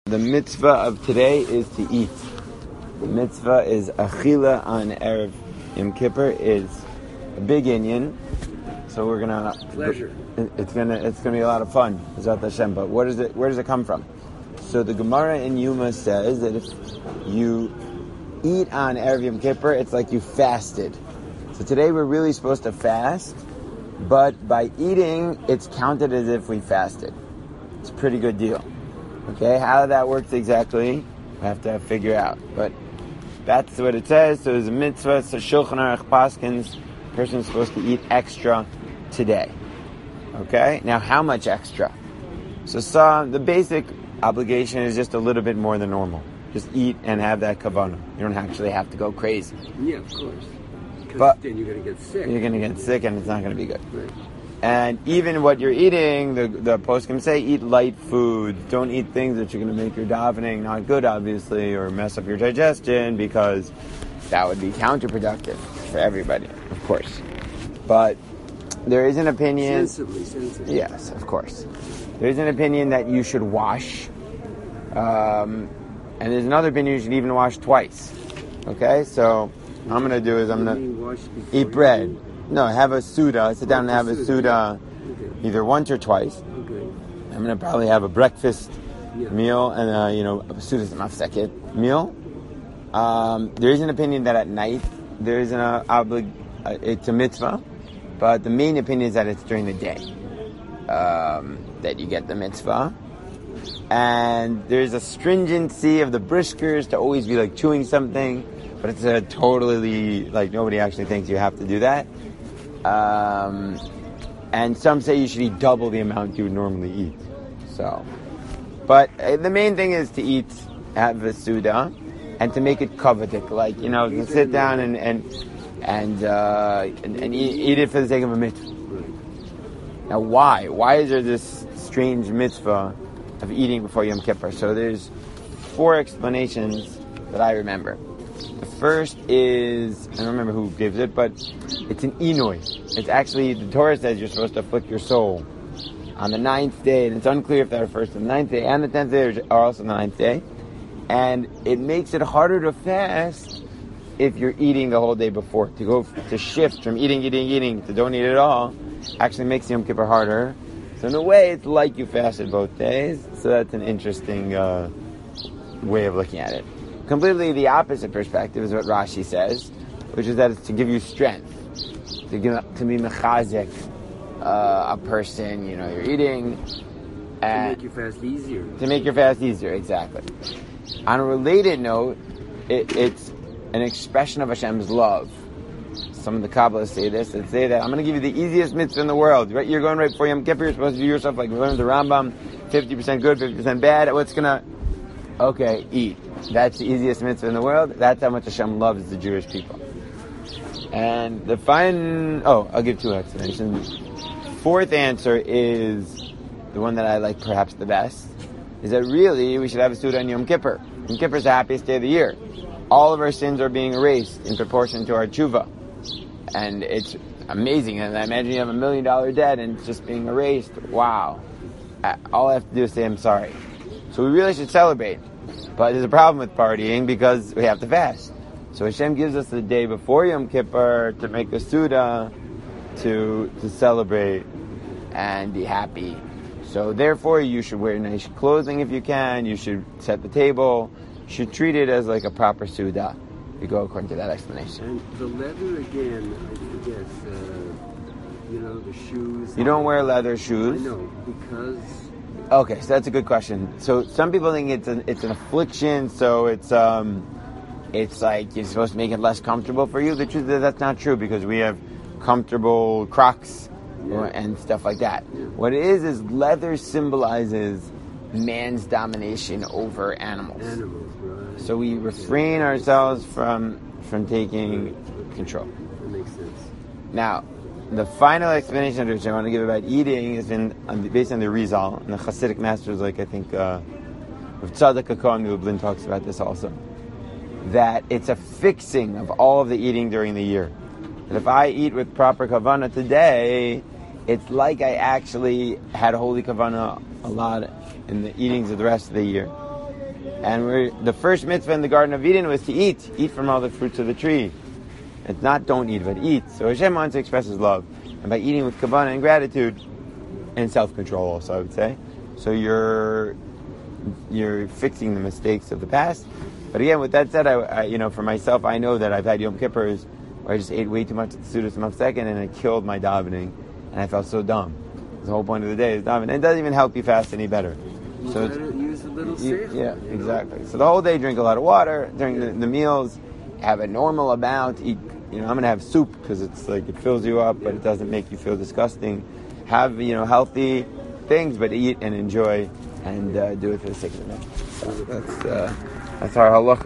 The mitzvah of today is to eat. The mitzvah is achila on Erev Yom Kippur is a big inyan. So we're gonna pleasure. It's gonna be a lot of fun. B'ezrat Hashem. But where does it come from? So the Gemara in Yuma says that if you eat on Erev Yom Kippur, it's like you fasted. So today we're really supposed to fast, but by eating, it's counted as if we fasted. It's a pretty good deal. Okay, how that works exactly, we have to figure out. But that's what it says. So there's a mitzvah. So Shulchan Aruch paskins, person is supposed to eat extra today. Okay, now how much extra? So the basic obligation is just a little bit more than normal. Just eat and have that kavanah. You don't actually have to go crazy. Yeah, of course. But then you're going to get sick. You're going to get sick, and it's not going to be good. Right. And even what you're eating, the poskim say, eat light food. Don't eat things that you're going to make your davening not good, obviously, or mess up your digestion, because that would be counterproductive for everybody, of course. But there is an opinion... Sensibly. Yes, of course. There's an opinion that you should wash. And there's another opinion you should even wash twice. Okay? So what I'm going to do is I'm going to eat bread. No, have a Suda. Sit down and have a Suda either once or twice. Okay. I'm going to probably have a breakfast meal and, a Suda's a mafseket meal. There is an opinion that at night there is it's a mitzvah, but the main opinion is that it's during the day that you get the mitzvah. And there's a stringency of the briskers to always be like chewing something, but it's a totally, like, nobody actually thinks you have to do that. And some say you should eat double the amount you would normally eat. So, but the main thing is to have a Suda, and to make it kavadik, like, to sit down and eat it for the sake of a mitzvah. Now, why? Why is there this strange mitzvah of eating before Yom Kippur? So there's 4 explanations that I remember. The first is, I don't remember who gives it, but it's an inoy. It's actually, the Torah says you're supposed to afflict your soul on the 9th day, and it's unclear if that refers to the 9th day and the 10th day are also the 9th day. And it makes it harder to fast if you're eating the whole day before. To shift from eating to don't eat at all actually makes Yom Kippur harder. So in a way, it's like you fasted both days. So that's an interesting way of looking at it. Completely the opposite perspective is what Rashi says, which is that it's to give you strength, to be mechazek a person. You're eating, and to make your fast easier. To make your fast easier, exactly. On a related note, it's an expression of Hashem's love. Some of the Kabbalists say this. They say that I'm going to give you the easiest mitzvah in the world. Right? You're going right before Yom Kippur. You're supposed to do yourself like we learned the Rambam, 50% good, 50% bad. Okay, eat. That's the easiest mitzvah in the world. That's how much Hashem loves the Jewish people. And I'll give 2 explanations. 4th answer is the one that I like perhaps the best, is that really we should have a Suda on Yom Kippur. Yom Kippur is the happiest day of the year. All of our sins are being erased in proportion to our tshuva. And it's amazing. And I imagine you have $1 million debt and it's just being erased. Wow. All I have to do is say I'm sorry. So we really should celebrate. But there's a problem with partying because we have to fast. So Hashem gives us the day before Yom Kippur to make a Suda, to celebrate and be happy. So therefore you should wear nice clothing if you can. You should set the table. You should treat it as like a proper Suda. You go according to that explanation. And the leather again, I forget, the shoes. You don't wear leather shoes? I know, because... Okay, so that's a good question. So some people think it's an affliction, so it's like you're supposed to make it less comfortable for you. The truth is that's not true, because we have comfortable Crocs and stuff like that. Yeah. What it is leather symbolizes man's domination over animals. Right. So we refrain ourselves from taking control. That makes sense. Now, the final explanation which I want to give about eating is based on the Rizal, and the Hasidic masters, like I think with Tzadok HaKohen Lublin talks about this also, that it's a fixing of all of the eating during the year. That if I eat with proper kavanah today, it's like I actually had holy kavanah a lot in the eatings of the rest of the year. And the first mitzvah in the Garden of Eden was to eat from all the fruits of the tree. It's not don't eat, but eat. So Hashem wants to express His love, and by eating with kavanah and gratitude, and self-control also, I would say. So you're fixing the mistakes of the past. But again, with that said, I for myself, I know that I've had Yom Kippurs where I just ate way too much at the Sudas Mafsek, and it killed my davening, and I felt so dumb. The whole point of the day is davening. And it doesn't even help you fast any better. So use a little seichel. Yeah, exactly. So the whole day, drink a lot of water during the meals. Have a normal amount. Eat. I'm going to have soup because it's like it fills you up, but it doesn't make you feel disgusting. Have healthy things, but eat and enjoy, and do it for the sake of the man. So that's our halakha.